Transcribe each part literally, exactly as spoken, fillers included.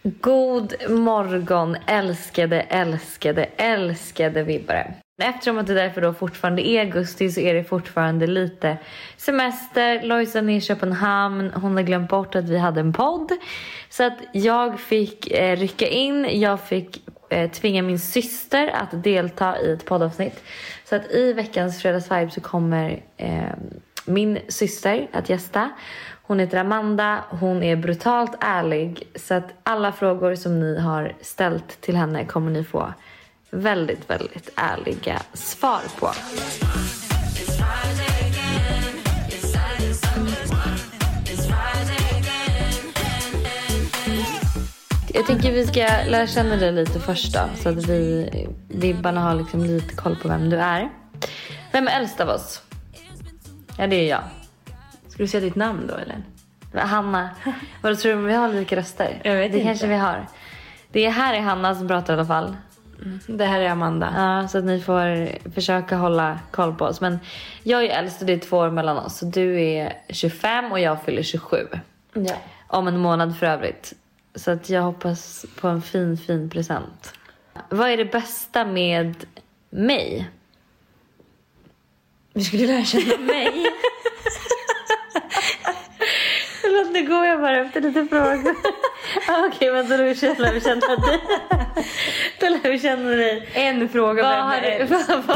God morgon, älskade, älskade, älskade vibbare. Eftersom att det därför då fortfarande är augusti så är det fortfarande lite semester. Lojsan är i Köpenhamn. Hon har glömt bort att vi hade en podd. Så att jag fick eh, rycka in. Jag fick eh, tvinga min syster att delta i ett poddavsnitt. Så att i veckans fredagsvibe så kommer eh, min syster att gästa. Hon heter Amanda, hon är brutalt ärlig. Så att alla frågor som ni har ställt till henne kommer ni få väldigt, väldigt ärliga svar på. Jag tänker vi ska lära känna dig lite först då. Så att vi vibbarna har liksom lite koll på vem du är. Vem är äldst av oss? Ja, det är jag. Ska du säga ditt namn då, eller? Hanna. Vad tror du, vi har lika röster? Jag vet det inte. Kanske vi har. Det är här är Hanna som pratar i alla fall. Mm. Det här är Amanda. Ja, så att ni får försöka hålla koll på oss. Men jag är äldst och det är två år mellan oss. Så du är tjugofem och jag fyller tjugosju. Ja. Om en månad för övrigt. Så att jag hoppas på en fin, fin present. Vad är det bästa med mig? Vi skulle lära känna mig. Låt nu gå jag bara efter lite frågor. Okej, okay, men då lär vi känna dig. Då lär vi känna dig. En fråga. Var har du?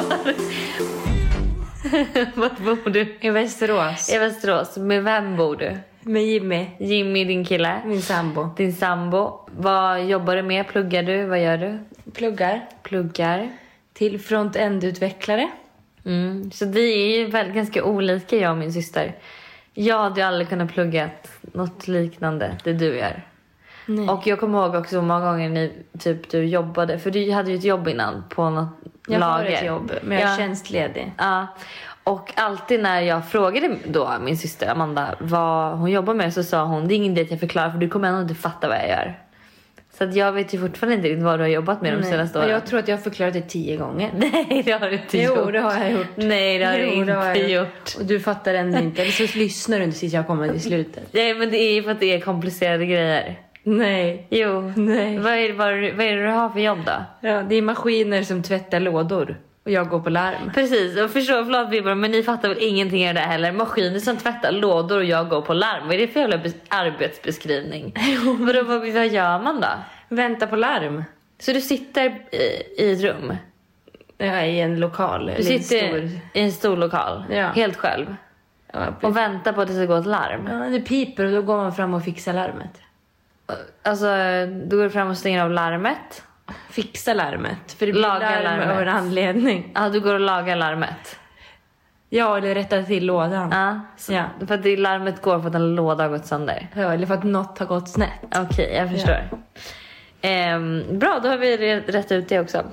Var bor du? I Västerås. I Västerås. Med vem bor du? Med Jimmy. Jimmy, din kille. Min sambo. Din sambo. Vad jobbar du med? Pluggar du? Vad gör du? Pluggar. Pluggar. Till front-end-utvecklare. Mm. Så vi är ju väl ganska olika, jag och min syster. Jag hade ju aldrig kunnat plugga något liknande det du gör. Nej. Och jag kommer ihåg också många gånger när typ, du jobbade. För du hade ju ett jobb innan på något jag lager. Jag har ett jobb, men jag är ja. tjänstledig. Ja. Och alltid när jag frågade då min syster Amanda vad hon jobbar med, så sa hon: det är ingen idé att jag förklarar, för du kommer ändå inte fatta vad jag gör. Så att jag vet ju fortfarande inte riktigt vad du har jobbat med de Nej. senaste åren. Jag tror att jag har förklarat det tio gånger. Nej, det har du inte jo, gjort. Jo, det har jag gjort. Nej, det har jo, du inte har jag gjort. Och du fattar ändå inte. Eller så lyssnar du inte tills jag kommer till slutet. Nej, men det är ju för att det är komplicerade grejer. Nej. Jo. Nej. Vad är, vad, vad är det du har för jobb då? Ja, det är maskiner som tvättar lådor. Och jag går på larm. Precis, och förstå, förlåt Bibber, men ni fattar väl ingenting av det heller. Maskiner som tvättar lådor och jag går på larm. Vad är det för jävla be- arbetsbeskrivning? Vadå, vad, vad gör man då? Vänta på larm. Så du sitter i, i ett rum? Ja, i en lokal. Du sitter en stor... i en stor lokal? Ja. Helt själv? Ja, och väntar på att det ska gå ett larm? Ja, det piper och då går man fram och fixar larmet. Alltså, du går fram och stänger av larmet? Fixa larmet. För det blir laga larm larmet av en anledning. Ja, du går och lagar larmet. Ja, eller rätta till lådan. Ja, så, ja. För att det larmet går för att en låda har gått sönder. Ja, eller för att något har gått snett. Okej, okay, jag förstår. Ja. Ehm, bra, då har vi rätt ut det också.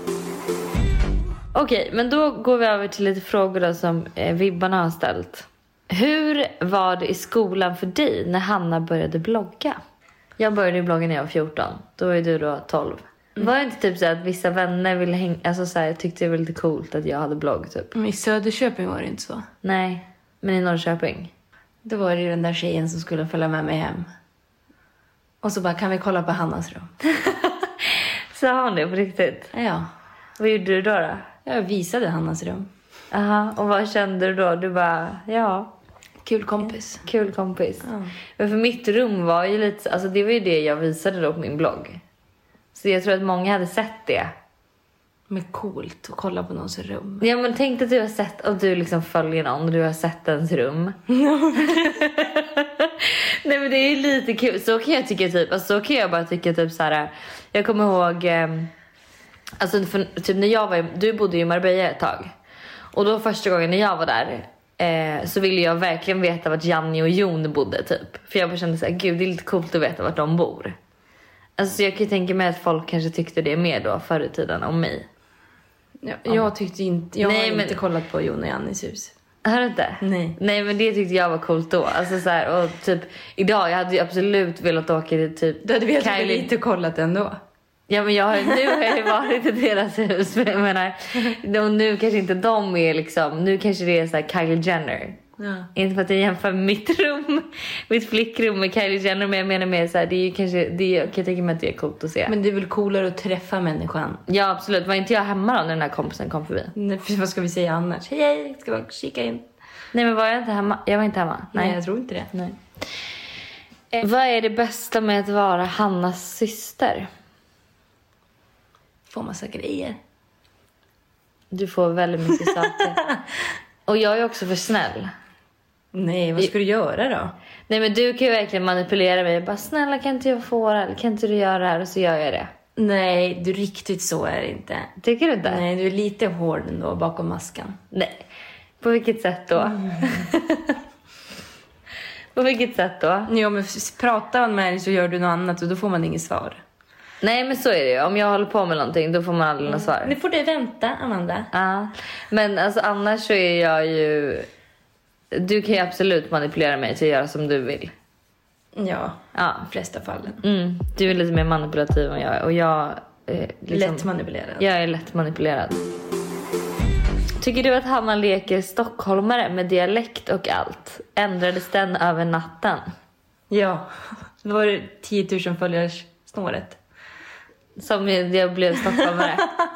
Okej, okay, men då går vi över till lite frågor då som eh, vibbarna har ställt. Hur var det i skolan för dig när Hanna började blogga? Jag började blogga när jag var fjorton. Då var ju du då tolv. Mm. Var det inte typ så att vissa vänner ville hänga... Alltså så här, jag tyckte det var lite coolt att jag hade blogg typ. Men i Söderköping var det inte så. Nej, men i Norrköping. Då var det ju den där tjejen som skulle följa med mig hem. Och så bara, kan vi kolla på Hannas rum? Sa hon det på riktigt? Ja. Vad gjorde du då då? Jag visade Hannas rum. Aha, och vad kände du då? Du bara, ja... Kul kompis. Kul kompis. Ja. Men för mitt rum var ju lite... Alltså det var ju det jag visade då på min blogg. Så jag tror att många hade sett det. Men coolt att kolla på någons rum. Ja, men tänk att du har sett... Och du liksom följer någon och du har sett ens rum. Nej, men det är ju lite kul. Så kan jag tycka typ... Alltså så kan jag bara tycka typ så här... Jag kommer ihåg... Eh, alltså för, typ när jag var... Du bodde ju i Marbella ett tag. Och då första gången när jag var där... Eh, så ville jag verkligen veta vart Janni och Jon bodde typ. För jag bara kände såhär, gud det är lite coolt att veta vart de bor. Alltså så jag kan ju tänka mig att folk kanske tyckte det mer då förr i tiden om mig. Ja, jag tyckte inte, jag Nej, har men... inte kollat på Jon och Jannis hus. Har du inte? Nej. Nej, men det tyckte jag var coolt då. Alltså så här, och typ idag, jag hade ju absolut velat åka till typ... Du hade velat lite kollat ändå. Ja, men jag har, nu har jag ju varit i deras hus. Men jag menar, och nu kanske inte de är liksom... Nu kanske det är så här Kylie Jenner. Ja. Inte för att jag jämför med mitt rum. mitt flickrum med Kylie Jenner. Men jag menar mer så här, det är ju kanske, det är, jag kan tänka mig att det är coolt att se. Men det är väl coolare att träffa människan? Ja, absolut. Var inte jag hemma då när den här kompisen kom förbi? Nej, för vad ska vi säga annars? Hej, hej, ska vi kika in? Nej, men var jag inte hemma? Jag var inte hemma. Nej, Nej jag tror inte det. Nej. Eh, vad är det bästa med att vara Hannas syster? Får massa grejer. Du får väldigt mycket saker. Och jag är också för snäll. Nej, vad ska du göra då? Nej, men du kan ju verkligen manipulera mig. Bara, snälla, kan inte jag få det? Eller kan inte du göra det här? Och så gör jag det. Nej, du riktigt så är det inte. Tycker du inte? Nej, du är lite hård ändå bakom masken. Nej. På vilket sätt då? Mm. På vilket sätt då? Ja, men pratar man med dig så gör du något annat och då får man inget svar. Nej, men så är det ju. Om jag håller på med någonting, då får man aldrig mm. något svar. Nu får du vänta, Amanda. Ja, men alltså annars så är jag ju... Du kan ju absolut manipulera mig till att göra som du vill. Ja, ja. I flesta fallen. Mm. Du är lite mer manipulativ än jag. Och jag är liksom... lätt manipulerad. Jag är lätt manipulerad. Tycker du att Hanna leker stockholmare med dialekt och allt? Ändrades den över natten? Ja, det var det tio tusen följars snåret. Som jag blev stockholmare.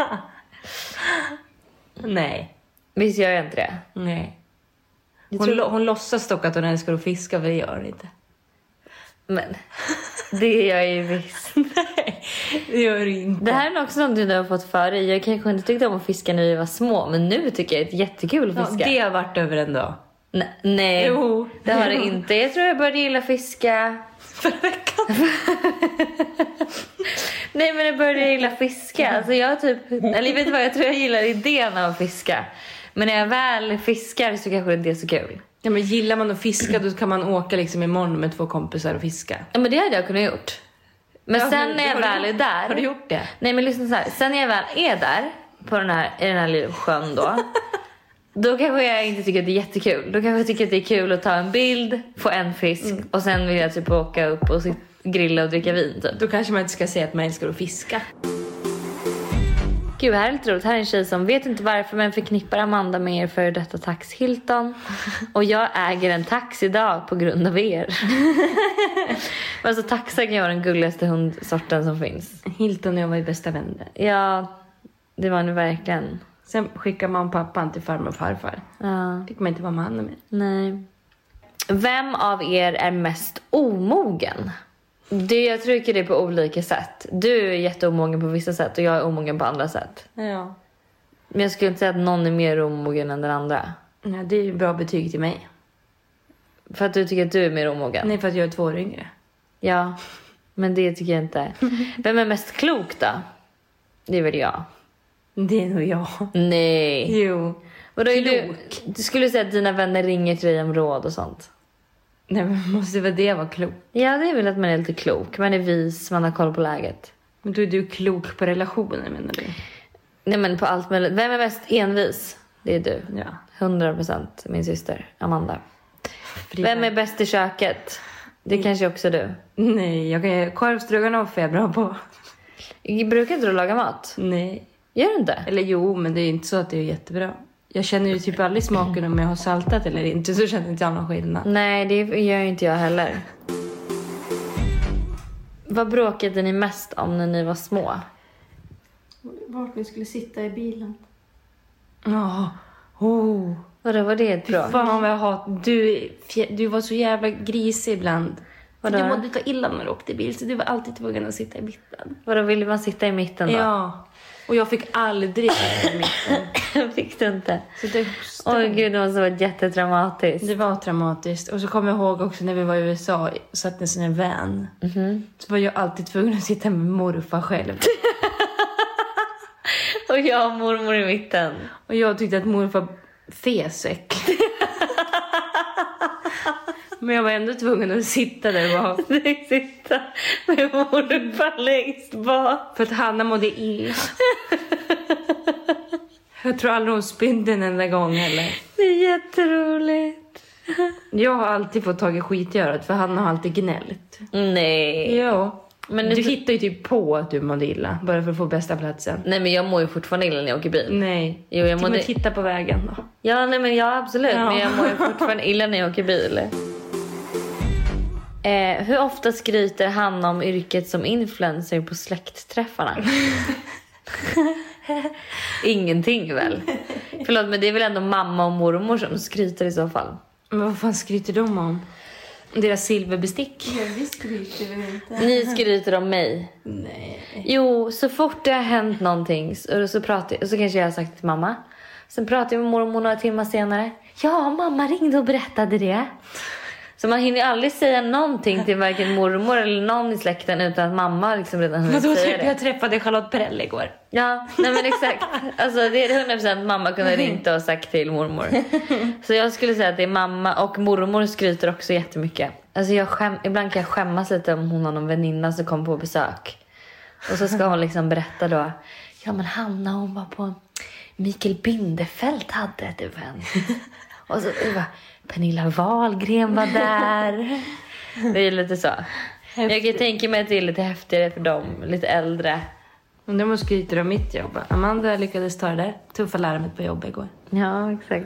Nej. Visst gör jag inte det? Nej. Jag hon, tror... lo- hon låtsas dock att hon älskar att fiska, för det gör hon inte. Men det gör jag ju visst. Nej, det gör du inte. Det här är också något du nu har fått för dig. Jag kanske inte tyckte om att fiska när vi var små, men nu tycker jag det är jättekul att fiska. Ja, det har varit över en dag. N- nej, jo. Det har det inte. Jag tror jag började gilla fiska förra veckan. Nej, men jag började gilla fiska. Alltså jag typ, eller vet du vad, jag tror jag gillar idén av att fiska. Men när jag väl fiskar så kanske det inte är så kul. Ja, men gillar man att fiska, då kan man åka liksom imorgon med två kompisar och fiska. Ja, men det hade jag kunnat gjort. Men ja, sen när jag väl är där... Har du gjort det? Nej, men lyssna så här. Sen när jag väl är där på den här, i den här lilla sjön då... Då kanske jag inte tycker att det är jättekul. Då kanske jag tycker att det är kul att ta en bild, få en fisk mm. och sen vill jag typ åka upp och grilla och dricka vin typ. Då kanske man inte ska säga att man älskar att fiska. Gud, här är lite roligt. Här är en tjej som vet inte varför men förknippar Amanda med er för detta tax Hilton. Och jag äger en tax idag på grund av er. Alltså taxar kan vara den gulligaste hundsorten som finns. Hilton och jag var ju bästa vänner. Ja, det var nu verkligen. Sen skickar man pappan till farmor och farfar. Ja. Fick man inte vara man med. Nej. Vem av er är mest omogen? Det, jag trycker det på olika sätt. Du är jätteomogen på vissa sätt och jag är omogen på andra sätt. Ja. Men jag skulle inte säga att någon är mer omogen än den andra. Ja, det är ju bra betyg till mig. För att du tycker att du är mer omogen? Nej, för att jag är två år yngre. Ja, men det tycker jag inte. Vem är mest klok då? Det är väl jag. Det är nog jag. Nej. Jo. Och då är du, du skulle säga att dina vänner ringer till dig om råd och sånt. Nej, men måste väl det vara klok? Ja, det är väl att man är lite klok. Man är vis, man har koll på läget. Men då är du klok på relationer, menar du? Nej, men på allt möjligt. Vem är mest envis? Det är du. Ja. hundra procent min syster, Amanda. Frida. Vem är bäst i köket? Det mm. kanske också du. Nej, jag kan korvstroganoff är jag bra på. Brukar inte du laga mat? Nej. Gör du inte? Eller jo, men det är inte så att det är jättebra. Jag känner ju typ aldrig smaken om jag har saltat eller inte, så känner inte jag någon skillnad. Nej, det gör inte jag heller. Vad bråkade ni mest om när ni var små? Vart vi skulle sitta i bilen. Ja, oh. oh. Vadå, var det ett bråk? Fan vad jag hat. Du, du var så jävla grisig ibland. Vadå? Du mådde ta illa när du åkte bil, så du var alltid tvungen att sitta i mitten. Vadå, ville man sitta i mitten då? Ja. Och jag fick aldrig sitta i mitten. Jag fick det inte. Så det Åh gud, det måste vara jättetraumatiskt. Det var traumatiskt. Och så kommer jag ihåg också när vi var i U S A och satt i en sån här van. Mm-hmm. Så var jag alltid tvungen att sitta med morfar själv. Och jag och mormor i mitten. Och jag tyckte att morfar fesäck. Men jag var ändå tvungen att sitta där bak. Sitta med morfar längst bak. För att Hanna mådde illa. Jag tror aldrig hon spydde en enda gång heller. Det är jätteroligt. Jag har alltid fått tag i skitgörat, för Hanna har alltid gnällt. Nej. Ja. Men du t- hittar ju typ på att du mådde illa, bara för att få bästa platsen. Nej, men jag mår ju fortfarande illa när jag åker bil. Nej. Jo, jag mådde... titta på vägen då. Ja, nej, men ja, absolut. Ja. Men jag mår ju fortfarande illa när jag åker bil. Eh, hur ofta skryter Hanna om yrket som influencer på släktträffarna? Ingenting väl? Förlåt, men det är väl ändå mamma och mormor som skryter i så fall. Men vad fan skryter de om? Deras silverbestick? Ja, vi skryter väl inte. Ni skryter om mig. Nej. Jo, så fort det har hänt någonting så, så, pratar, jag, så kanske jag har sagt till mamma. Sen pratar jag med mormor några timmar senare. Ja, mamma ringde och berättade det. Så man hinner aldrig säga någonting till varken mormor eller någon i släkten utan att mamma liksom redan hunnit Vadå, säga typ, det. jag träffade Charlotte Perrell igår. Ja, nej men exakt. Alltså det är hundra procent mamma kunde ringt och sagt till mormor. Så jag skulle säga att det är mamma och mormor skryter också jättemycket. Alltså jag skäm, ibland kan jag skämmas lite om hon har någon väninna som kommer på besök. Och så ska hon liksom berätta då. Ja men Hanna, hon var på Mikael Bindefeld hade ett event. Och så det var Pernilla Wahlgren var där. Det är lite så. Häftigt. Jag kan tänka mig att det är lite häftigare för dem, lite äldre. Men de skryter om mitt jobb. Amanda lyckades ta det där tuffa larmet på jobbet igår. Ja, exakt.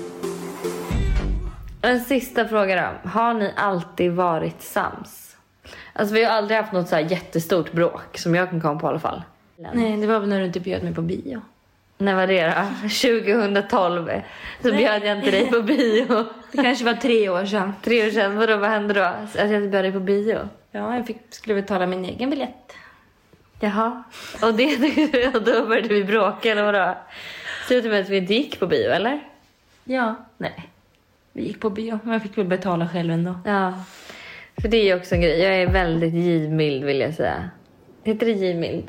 En sista fråga då. Har ni alltid varit sams? Alltså vi har aldrig haft något så här jättestort bråk som jag kan komma på i alla fall. Nej, det var väl när du inte bjöd mig på bio. När var det då? tjugohundratolv. Så Nej. bjöd jag inte dig på bio. Det kanske var tre år sedan. Tre år sedan, vadå, vad hände då? Att jag inte bjöd dig på bio? Ja, jag fick, skulle betala min egen biljett. Jaha. Och det, och då började vi bråka eller vadå? Slutade med att vi inte gick på bio, eller? Ja, nej. Vi gick på bio, men jag fick väl betala själv ändå. Ja, för det är ju också en grej. Jag är väldigt givmild vill jag säga. Heter det givmild?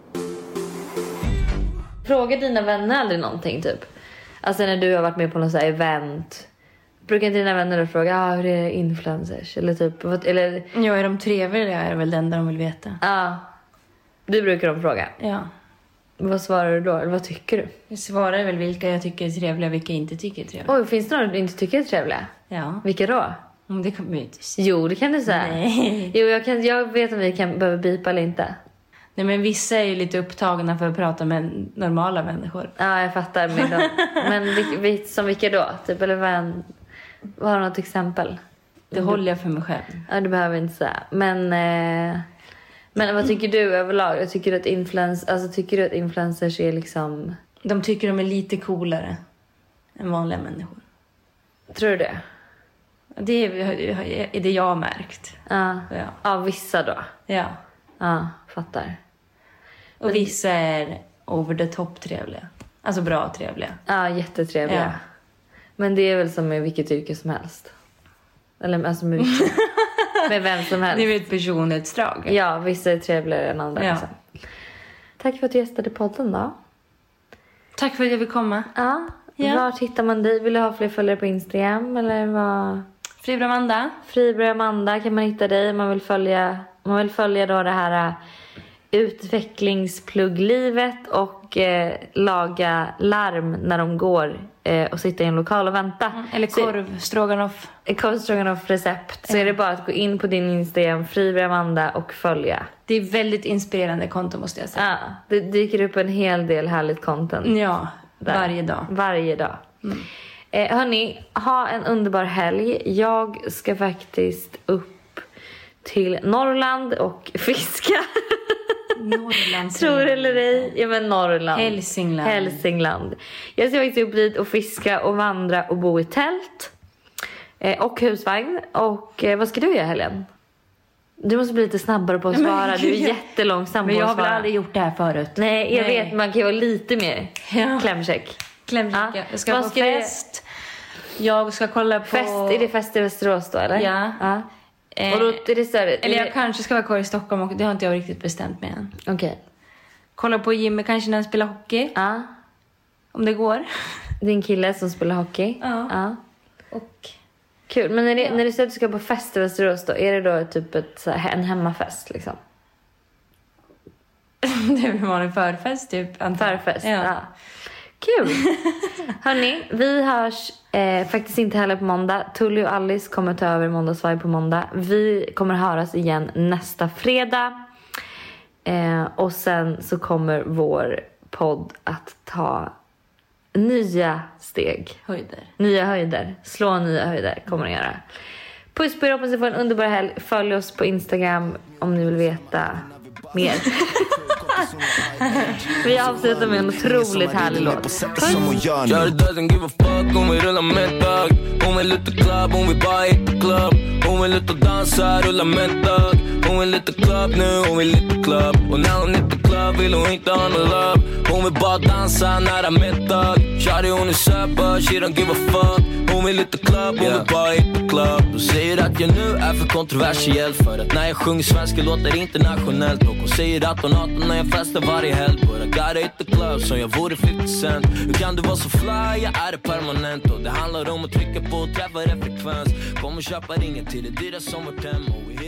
Fråga dina vänner aldrig någonting typ. Alltså när du har varit med på något så här event. Brukar inte dina vänner då fråga ah, hur är det influencers? Eller typ, eller... Ja, är de trevliga är väl det enda de vill veta. Ja, du brukar de fråga. Ja. Vad svarar du då? Eller vad tycker du? Jag svarar väl vilka jag tycker är trevliga och vilka jag inte tycker är trevliga. Oj, finns det några du inte tycker är trevliga? Ja. Vilka då? Mm, det kommer jag inte säga. Jo, det kan du säga. Nej. Jo, jag, kan, jag vet om vi kan behöva bipa eller inte. Nej, men vissa är ju lite upptagna för att prata med normala människor. Ja, jag fattar. Men, de, men vi, vi, som vilka då? Typ, eller vad, en, vad har du något exempel? Det håller jag för mig själv. Ja, du behöver inte säga. Men, eh, men vad tycker du överlag? Jag tycker att influens, alltså, tycker du att influencers är liksom... De tycker de är lite coolare än vanliga människor. Tror du det? Det är, är det jag har märkt. Ja, ja. ja vissa då. Ja. Ja, fattar. Och men... vissa är over the top trevliga. Alltså bra trevliga. Ja, jättetrevliga. Ja. Men det är väl som med vilket yrke som helst. Eller alltså med, vilket, med vem som helst. Det är ett personlighetsdrag. Ja, vissa är trevligare än andra. Ja. Liksom. Tack för att du gästade podden då. Tack för att jag vill komma. Ja. Ja. Var hittar man dig? Vill du ha fler följare på Instagram? Eller vad? Friberg Amanda. Friberg Amanda kan man hitta dig. Man vill följa, man vill följa då det här utvecklingsplugglivet och eh, laga larm när de går eh, och sitta i en lokal och vänta. Mm, eller korvstroganoff. Korvstroganoff recept. Så mm. är det bara att gå in på din Instagram Friberg Amanda och följa. Det är väldigt inspirerande konto måste jag säga. Ja, det dyker upp en hel del härligt content. Ja, där. varje dag. Varje dag. Mm. Eh, hörni, ha en underbar helg. Jag ska faktiskt upp till Norrland och fiska. Norrland. Tror eller ej. Ja, men Norrland. Hälsingland. Hälsingland. Jag ska faktiskt upp dit och fiska och vandra och bo i tält. Eh, och husvagn. Och eh, vad ska du göra helgen? Du måste bli lite snabbare på att svara. Men, du är jättelångsam på att svara. Men jag har väl aldrig gjort det här förut. Nej, jag Nej. vet. Man kan ju vara lite mer ja. klämcheck. Klämcheck, ja. Jag ska vad på ska fest. Du... Jag ska kolla på... Fest? Är det fest i Västerås då, eller? Ja. ja. Eh, och då är det större. Eller jag kanske ska vara kvar i Stockholm och det har inte jag riktigt bestämt mig än. Okej. Okay. Kolla på Jimmy kanske när han spelar hockey. Ja. Om det går. Din kille som spelar hockey. Ja. ja. Och... Kul. Men när, det, ja. när du säger att du ska på fest i Västerås då, är det då typ ett, så här, en hemmafest liksom? Det är väl en förfest typ. Förfest, ja. ja. Kul. Hörni, vi hörs eh, faktiskt inte heller på måndag. Tully och Alice kommer ta över måndagsvibe på måndag. Vi kommer höras igen nästa fredag. Eh, och sen så kommer vår podd att ta nya steg. Höjder. Nya höjder. Slå nya höjder kommer att göra. Puss på er, hoppas ni får en underbar helg. Följ oss på Instagram om ni vill veta mer. Vi avslutar med en otroligt härlig låt. Puss! Shawty doesn't give a fuck om vi rullar med dag. Hon vill ut i club, hon vill bara hitta club. Hon vill ut och dansa, rulla med dag. Hon vill lite club nu, hon vill lite club. Och när hon hittar club vill hon inte ha någon love. Hon vill bara dansa nära middag. Shawty hon är söper, she don't give a fuck. Hon vill lite club, hon vill bara hitta club. De säger att jag nu är för kontroversiell. För att när jag sjunger svenska låter internationellt. Och hon säger att hon hatar när jag festar varje helg. But I gotta hit the club som jag vore fifty cent. Hur kan du vara så fly, jag är det permanent. Och det handlar om att trycka på och träffa rätt frekvens. Kom och köpa ringen till det dyra som vårt hem. Och vi